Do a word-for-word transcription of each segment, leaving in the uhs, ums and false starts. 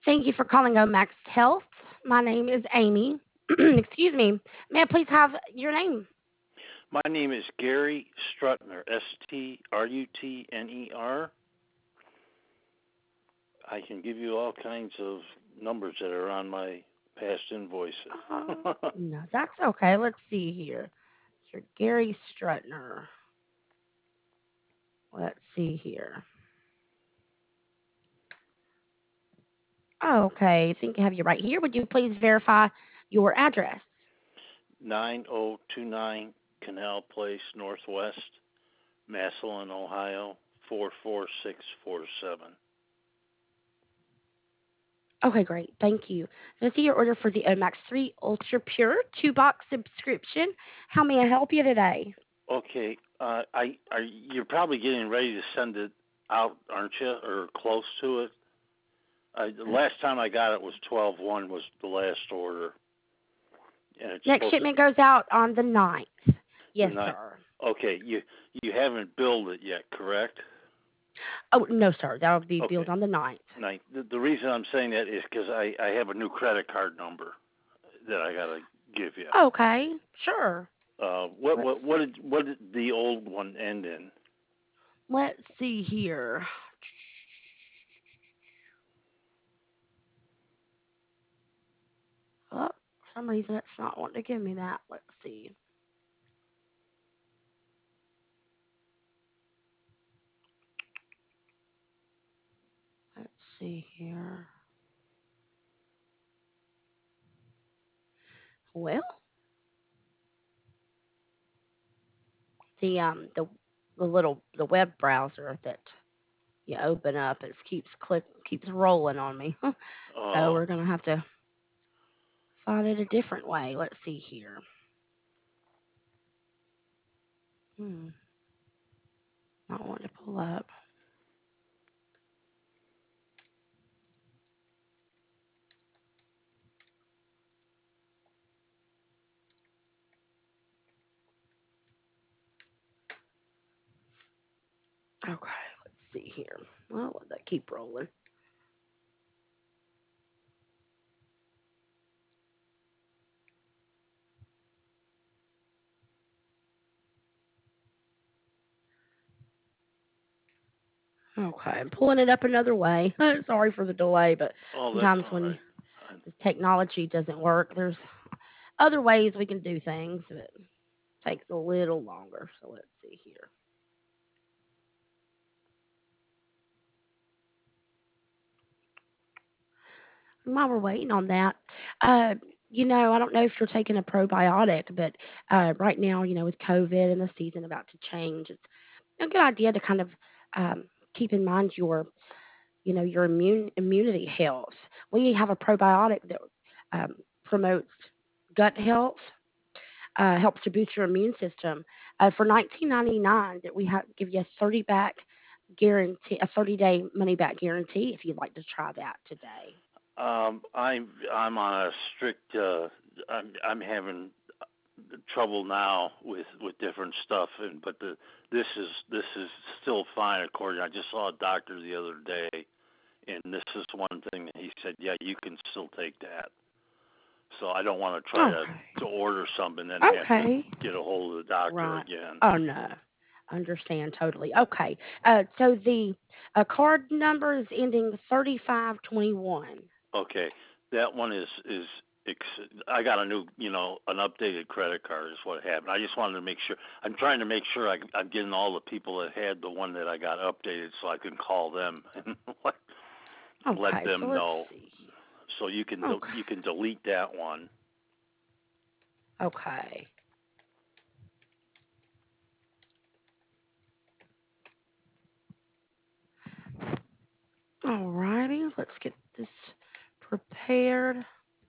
Thank you for calling Omax Health. My name is Amy. Excuse me. May I please have your name? My name is Gary Strutner, S T R U T N E R. I can give you all kinds of numbers that are on my past invoices. Uh, no, that's okay. Let's see here. You're Gary Strutner. Let's see here. Okay, I think I have you right here. Would you please verify your address? nine oh two nine Canal Place Northwest, Massillon, Ohio, four four six four seven. Okay, great. Thank you. So I see your order for the Omax three Ultra Pure two box subscription. How may I help you today? Okay, uh, I are you're probably getting ready to send it out, aren't you, or close to it? I, the Uh, last time I got it was twelve one was the last order, and it's Next supposed to shipment goes out on the ninth. the Yes, night. sir. Okay, you you haven't billed it yet, correct? Oh, no, sir. That will be billed Okay, on the ninth. night. The, the reason I'm saying that is because I I have a new credit card number that I gotta give you. Okay, sure. Uh, what Let's what what did what did the old one end in? let's see here. Oh, for some reason it's not wanting to give me that. Let's see. Let's see here. Well, the um the the little the web browser that you open up it keeps click keeps rolling on me. So Oh, we're gonna have to find it a different way. Let's see here. Hmm, not wanting to pull up. Okay, let's see here. Well, let that keep rolling. Okay, I'm pulling it up another way. Sorry for the delay, but oh, that's sometimes all when right. the technology doesn't work, there's other ways we can do things, but it takes a little longer. So let's see here. While we're waiting on that, uh, you know, I don't know if you're taking a probiotic, but uh, right now, you know, with COVID and the season about to change, it's a good idea to kind of um, keep in mind your, you know, your immune immunity health. We have a probiotic that um, promotes gut health, uh, helps to boost your immune system. Uh, for nineteen ninety-nine, that we have give you a thirty back guarantee, a thirty day money back guarantee if you'd like to try that today. Um, I'm I'm on a strict. Uh, I'm I'm having trouble now with with different stuff, and but the this is this is still fine according. I just saw a doctor the other day, and this is one thing that he said. Yeah, you can still take that. So I don't want to try to Okay. to order something and have to Okay. get a hold of the doctor Right. again. Oh no. Understand totally. Okay. Uh, so the uh, card number is ending thirty-five twenty-one. Okay, that one is is ex- I got a new, you know, an updated credit card is what happened. I just wanted to make sure. I'm trying to make sure I, I'm getting all the people that had the one that I got updated, so I can call them and let let Okay. So them let's know. see. So you can Okay. you can delete that one. Okay. Alrighty. Let's get this prepared.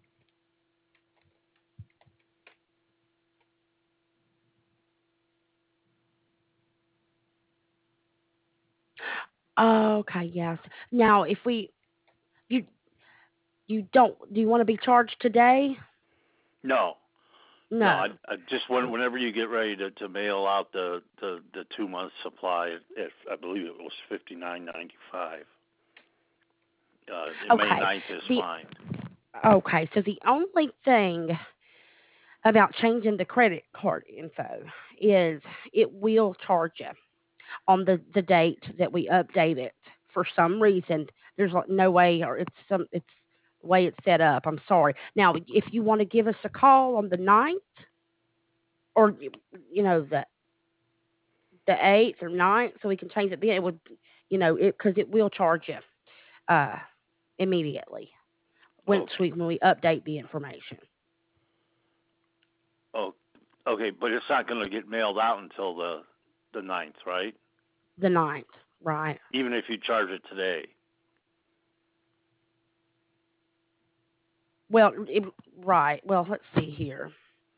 Okay. Yes. Now, if we you you don't do you want to be charged today? No, no, No. I, I just when, whenever you get ready to, to mail out the, the, the two month supply, if I believe it was fifty nine ninety five. Uh, May Okay. ninth is The fine. okay, so the only thing about changing the credit card info is it will charge you on the the date that we update it. For some reason, there's like no way, or it's some it's the way it's set up. I'm sorry. Now, if you want to give us a call on the ninth, or you you know the the eighth or ninth, so we can change it then, it would, you know, it because it will charge you uh immediately once Okay. we when we update the information. Oh, okay, but it's not going to get mailed out until the the ninth, right? The ninth, right? Even if you charge it today, Well, it, right. Well, let's see here.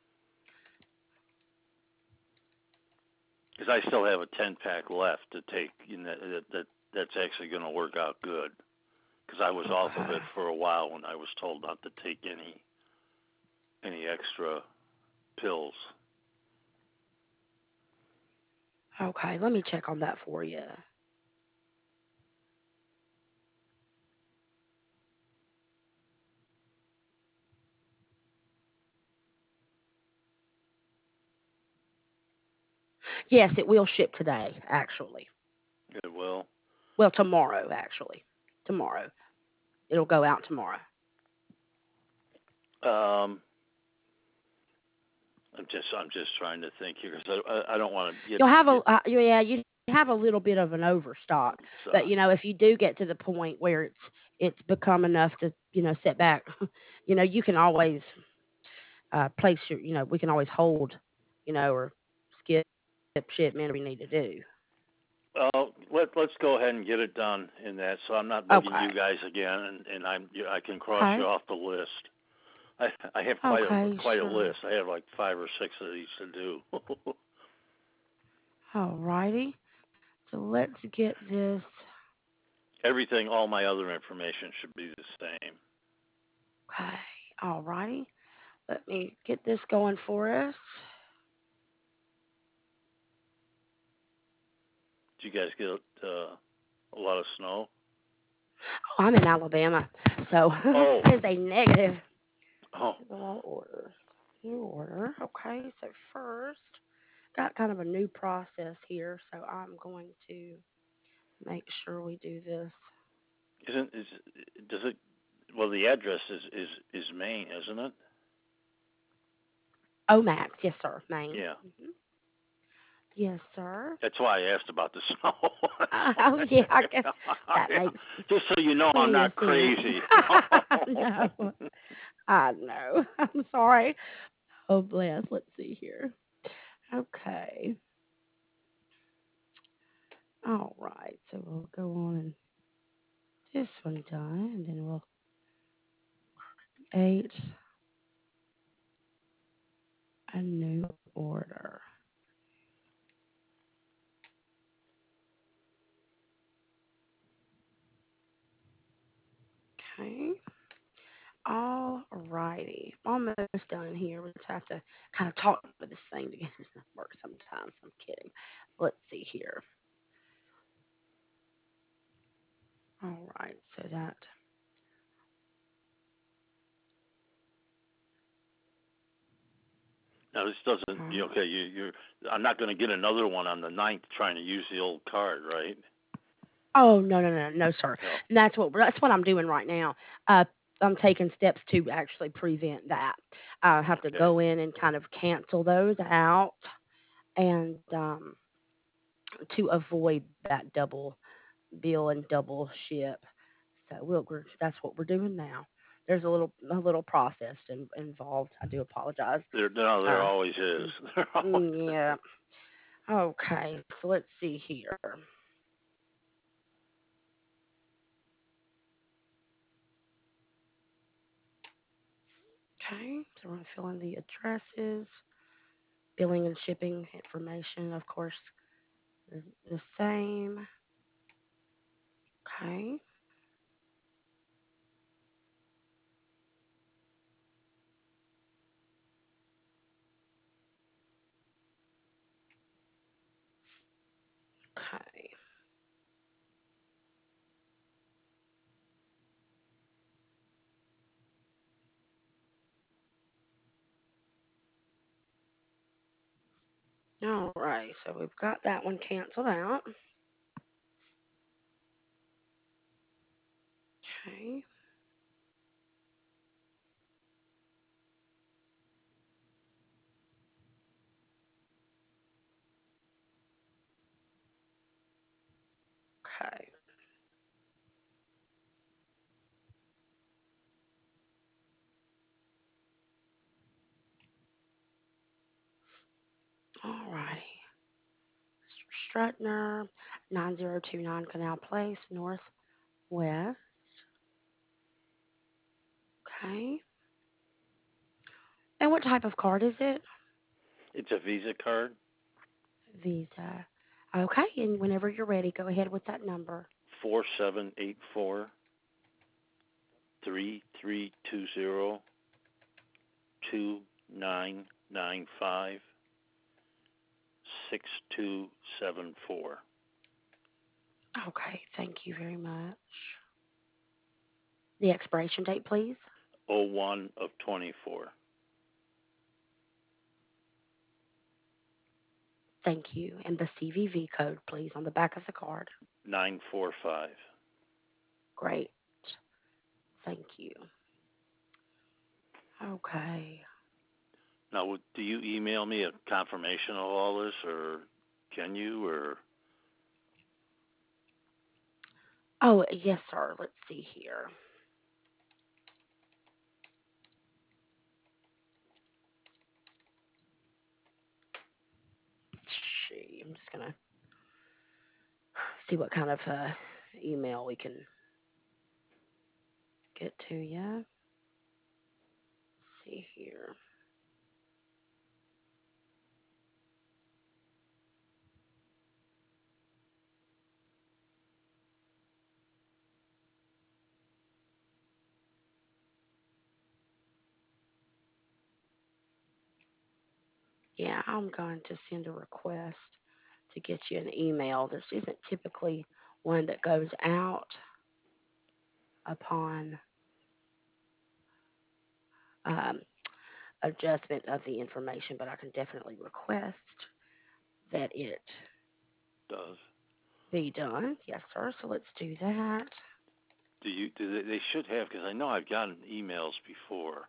because I still have a ten pack left to take. You know, that, that that's actually going to work out good. Because I was off of Okay. it for a while when I was told not to take any any extra pills. Okay, let me check on that for you. Yes, it will ship today, actually. It will. Well, tomorrow, actually. Tomorrow. It'll go out tomorrow. Um, I'm just I'm just trying to think here because I, I I don't want to get You'll have a get. uh, yeah, you have a little bit of an overstock, but Uh, you know, if you do get to the point where it's it's become enough to, you know, set back, you know, you can always uh place your, you know, we can always hold, you know, or skip shipment if we need to do. well, let let's go ahead and get it done in that, so I'm not bugging Okay. you guys again, and and I'm I can cross you Okay. off the list. I I have quite a Okay, quite a sure. list. I have like five or six of these to do. Alrighty. So let's get this. Everything, all my other information should be the same. Okay. Alrighty. Let me get this going for us. Did you guys get uh, a lot of snow? Oh, I'm in Alabama, so Oh, that is a negative. oh, There's a lot of orders. New order. Okay, so first, got kind of a new process here, so I'm going to make sure we do this. isn't is does it? Well, the address is is is Maine, isn't it? Omax, yes, sir. Maine. Yeah, hmm Yes, sir. that's why I asked about the snow. Oh, yeah, I guess that makes Just so you know, I'm plenty of not sense. crazy. No, I know. I'm sorry. Oh, bless. Let's see here. Okay. All right. So we'll go on and this one done, and then we'll create a new order. Okay. All righty. Almost done here. We just have to kind of talk with this thing to get it to work sometimes. I'm kidding. Let's see here. All right. So that. Now this doesn't. Uh, You okay? You you're. I'm not going to get another one on the ninth trying to use the old card, right? oh no no no no sir. No. And that's what that's what I'm doing right now. Uh, I'm taking steps to actually prevent that. I have to Okay. go in and kind of cancel those out and um, to avoid that double bill and double ship. So we'll, we're, that's what we're doing now. There's a little a little process in, involved. I do apologize. There no, there Uh, always is. mm, There always mm, yeah. Okay. So let's see here. Okay. So we're gonna fill in the addresses, billing and shipping information, of course, is the same. Okay. Okay. All right, so we've got that one canceled out. Okay. Okay. All righty. Strutner, nine zero two nine Canal Place, Northwest. Okay. And what type of card is it? It's a Visa card. Visa. Okay, and whenever you're ready, go ahead with that number. Four seven eight four three three two zero two nine nine five six two seven four. Okay, thank you very much. The expiration date, please. Oh one of twenty four. Thank you. And the C V V code, please, on the back of the card. Nine four five. Great. Thank you. Okay. Now, do you email me a confirmation of all this, or can you, or Oh, yes, sir. Let's see here. Gee, I'm just gonna see what kind of uh, email we can get to you. See here. Yeah, I'm going to send a request to get you an email. This isn't typically one that goes out upon um, adjustment of the information, but I can definitely request that it does? be done. Yes, sir. So let's do that. Do you? Do they, they should have, because I know I've gotten emails before,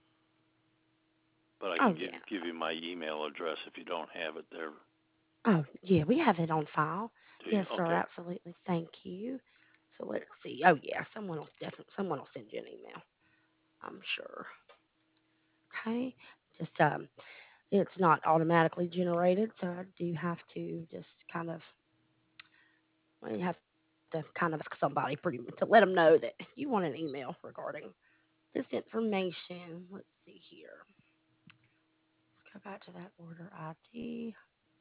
but I Oh, can give yeah. give you my email address if you don't have it there. Oh, yeah, we have it on file. Do you? Yes, sir. Okay. Absolutely. Thank you. So let's see. Oh, yeah. Someone will definitely, someone will send you an email. I'm sure. Okay. Just, um, it's not automatically generated, so I do have to just kind of, I have to kind of ask somebody pretty to let them know that you want an email regarding this information. Let's see here. Let's go back to that order I D.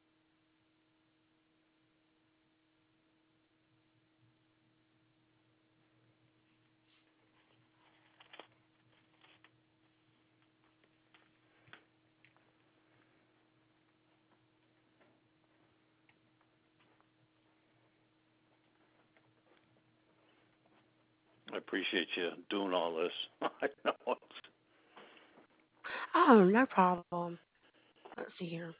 I appreciate you doing all this. I know it's, Oh, no problem. Let's see here.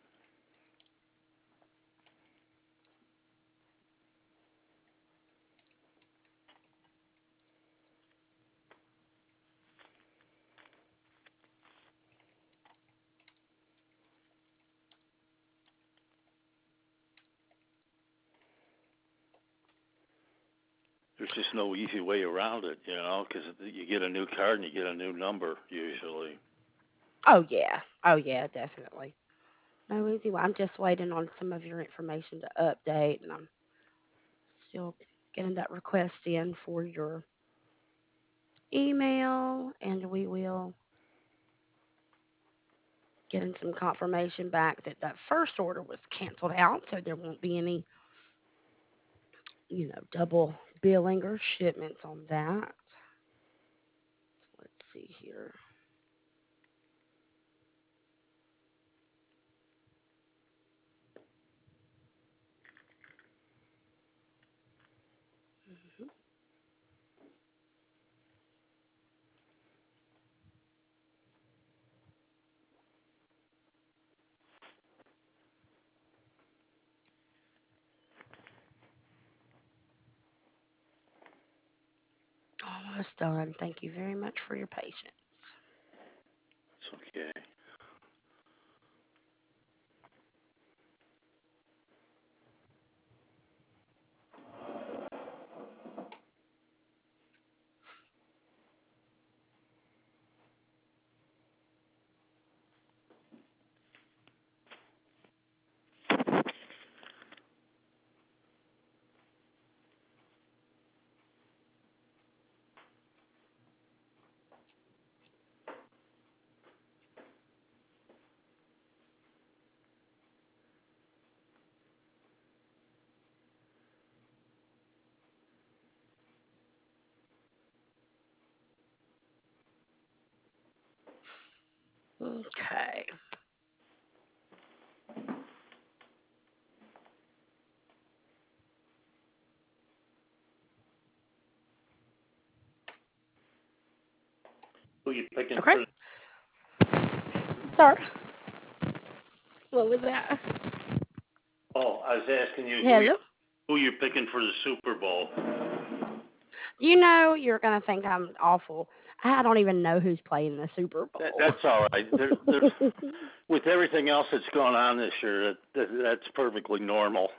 there's just no easy way around it, you know, because you get a new card and you get a new number usually. Oh, yeah. Oh, yeah, definitely. No easy way. I'm just waiting on some of your information to update, and I'm still getting that request in for your email, and we will getting some confirmation back that that first order was canceled out, so there won't be any, you know, double billing or shipments on that. So let's see here. Mhm. almost done. Thank you very much for your patience. It's okay. Okay. Who you picking Okay. for? Sir, what was that? Oh, I was asking you who you Hello. who you're picking for the Super Bowl. You know, you're going to think I'm awful. I don't even know who's playing the Super That, Bowl. that's all right. There, there's with everything else that's going on this year, that, that that's perfectly normal.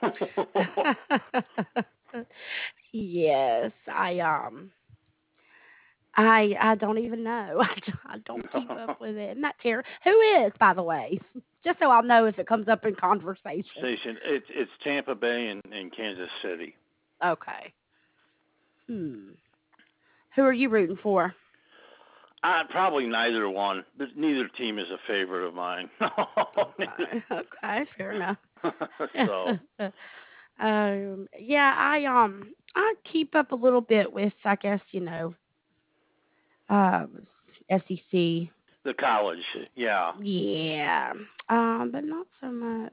Yes, I um I I don't even know. I, d- I don't keep up with it. Isn't that terrible? Who is, by the way? Just so I'll know if it comes up in conversation. Station. It's it's Tampa Bay and, and Kansas City. Okay. Hmm. Who are you rooting for? Uh, probably neither one. Neither team is a favorite of mine. Okay. Okay. Fair enough. So um. Yeah. I um. I keep up a little bit with. I guess you know. Um. S E C. the college, yeah. Yeah. Um. But not so much.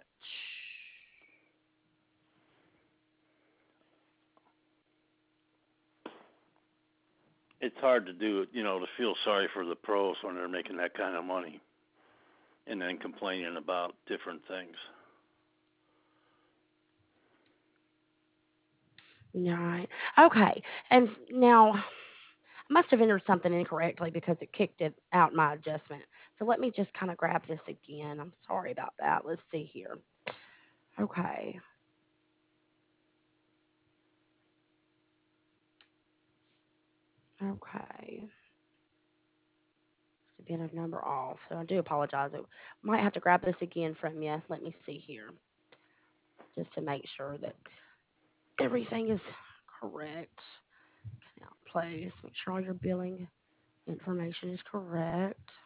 It's hard to do it, you know, to feel sorry for the pros when they're making that kind of money and then complaining about different things. Right. Okay. And s- now I must have entered something incorrectly because it kicked it out my adjustment. So let me just kind of grab this again. I'm sorry about that. Let's see here. Okay. Okay. To be a number off. So I do apologize. I might have to grab this again from you. Let me see here. Just to make sure that everything is correct. Now, place. Make sure all your billing information is correct.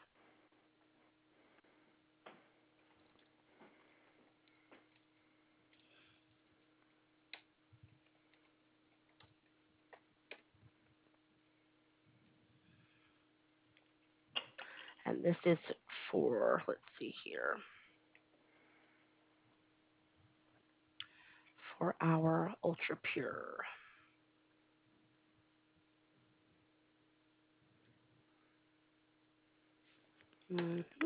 And this is for, let's see here, for our ultra pure. Mhm.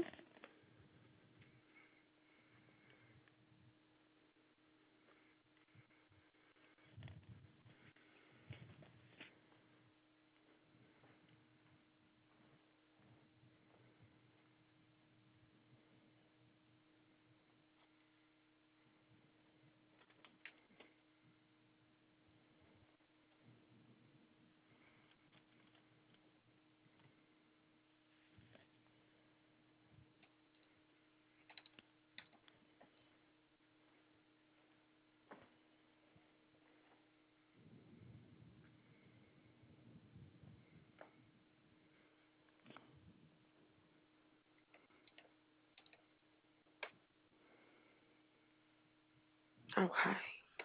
Okay.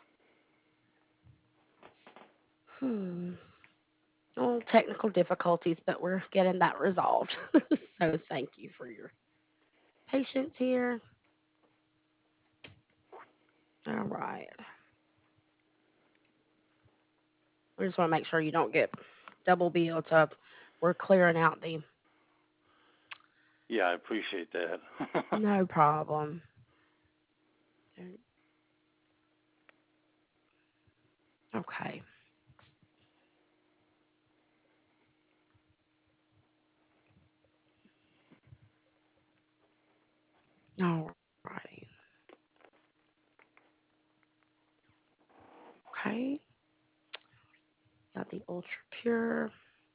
Hmm. Oh, technical difficulties, but we're getting that resolved. So thank you for your patience here. All right. We just want to make sure you don't get double billed. So we're clearing out the Yeah, I appreciate that. no problem. Okay. Got the ultra pure.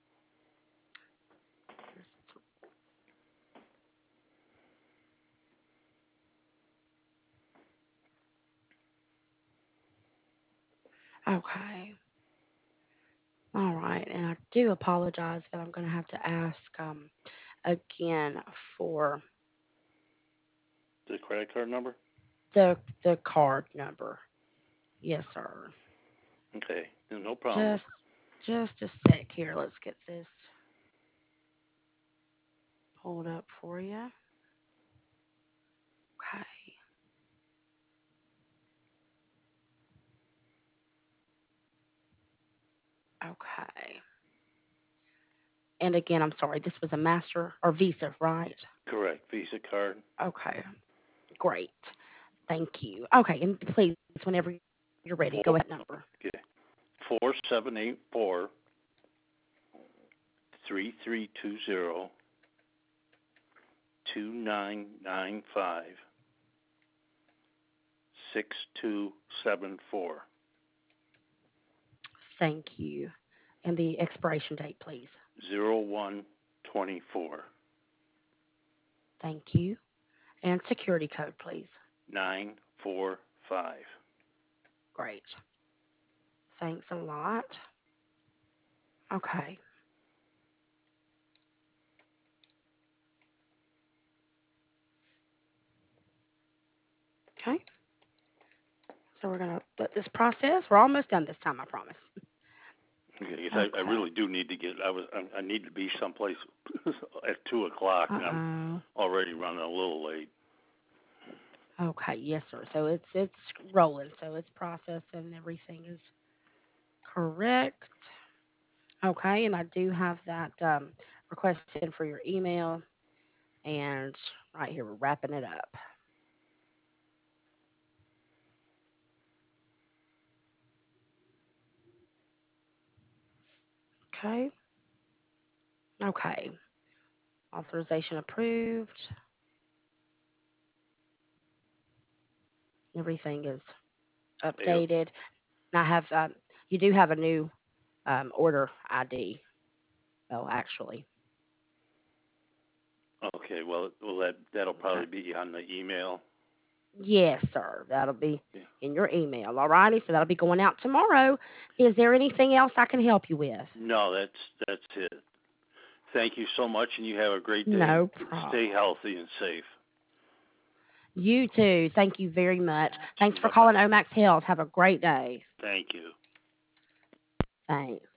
Okay. All right. And I do apologize, but I'm going to have to ask um, again for The credit card number? the the card number. Yes, sir. Okay, no problem. Just just a sec here. Let's get this pulled up for you. Okay. Okay. And again, I'm sorry. This was a Master or Visa, right? Correct. Visa card. Okay. Great. Thank you. Okay. And please, whenever you're ready, go ahead Four. with that number. Okay. Four seven eight four three three two zero two nine nine five six two seven four Thank you. And the expiration date, please. zero one twenty four Thank you. And security code, please. nine four five. Great. Thanks a lot. Okay. Okay. So we're going to let this process. We're almost done this time, I promise. Okay, I, I Okay. really do need to get. I was. I, I need to be someplace at two o'clock, Uh and I'm oh. already running a little late. Okay. Yes, sir. So it's it's rolling. So it's processing. Everything is correct. Okay. And I do have that um, request in for your email. And right here, we're wrapping it up. Okay. Okay. Authorization approved. Everything is Hey, updated. And I have, um, you do have a new um, order I D. Oh, actually. okay, well, well, that that'll Okay. probably be on the email. Yes, sir. That'll be Yeah. in your email. All righty. So that'll be going out tomorrow. Is there anything else I can help you with? No, that's that's it. Thank you so much, and you have a great day, and No stay problem. healthy and safe. You too. Thank you very much. Thanks for Bye bye. calling Omax Health. Have a great day. Thank you. Thanks.